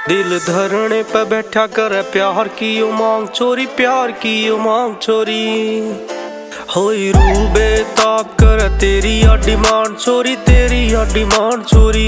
दिल धरने पे बैठा करे प्यार की उमंग चोरी, प्यार की उमंग चोरी। होई रू बेताब कर तेरी या डिमांड चोरी, तेरी या डिमांड चोरी।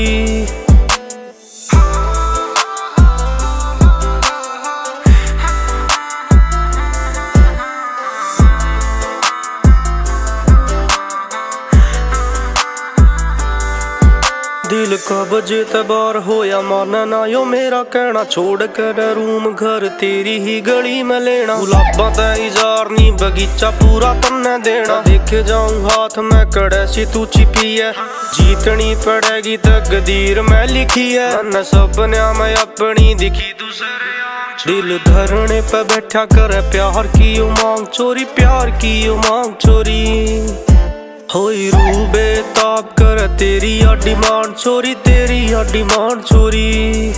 दिल कब जे तबार होया माना ना यो मेरा कहना, छोड़ कर रूम घर तेरी ही गली में लेना। गुलाबा तेरी जारनी बगीचा पूरा तन्ने देना। देखे जाऊं हाथ में कड़ैसी तू छिपी है, जीतनी पड़ेगी तकदीर में लिखी है। मन सपना में अपनी दिखी दूसरे दिल धरने पे बैठा कर प्यार की उमंग चोरी, प्यार की उमंग चोरी। होई रू बेताब कर तेरी या डिमांड चोरी, तेरी या डिमांड चोरी।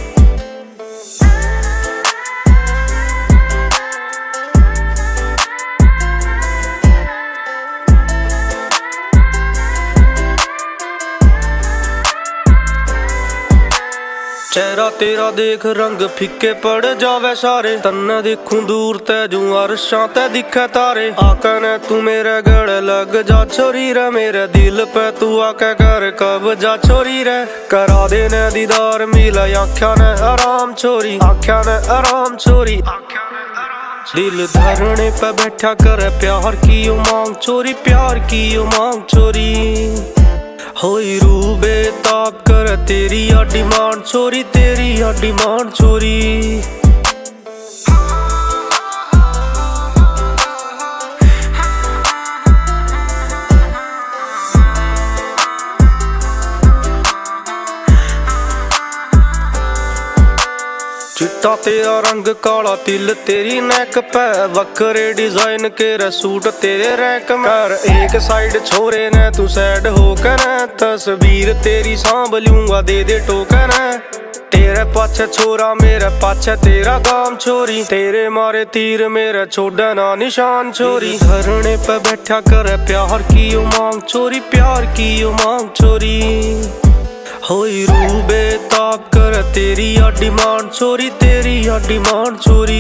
चेहरा तेरा देख रंग फीके पड़ जावे सारे, तन्ने देखूं दूर ते जू अरशां ते दिखे तारे। आके ने तू मेरे गले लग जा छोरी रे, मेरे दिल पे तू आके कर कब जा छोरी रे। करा देने दीदार मिला आख्या ने आराम छोरी, आख्या ने आराम छोरी। दिल धरने पे बैठा कर प्यार की उमंग चोरी, प्यार की उमंग चोरी। होई रू बेताब कर तेरी या डिमांड चोरी, तेरी या डिमांड चोरी। चिट्टा तेरा रंग काला तिल तेरी नेक पे, वक्रे डिजाइन के सूट तेरे रैक में। एक साइड छोरे ने तू सैड होकर तस्वीर तेरी सांभ लूंगा दे दे टोकन। तेरे पाछे छोरा मेरे पाछे तेरा काम छोरी, तेरे मारे तीर मेरे छोड़े ना निशान छोरी। धरने पे बैठा कर प्यार की उमंग चोरी, प्यार की उमंग चोरी। होई रू बेताब कर तेरी या डिमांड चोरी, तेरी या डिमांड चोरी।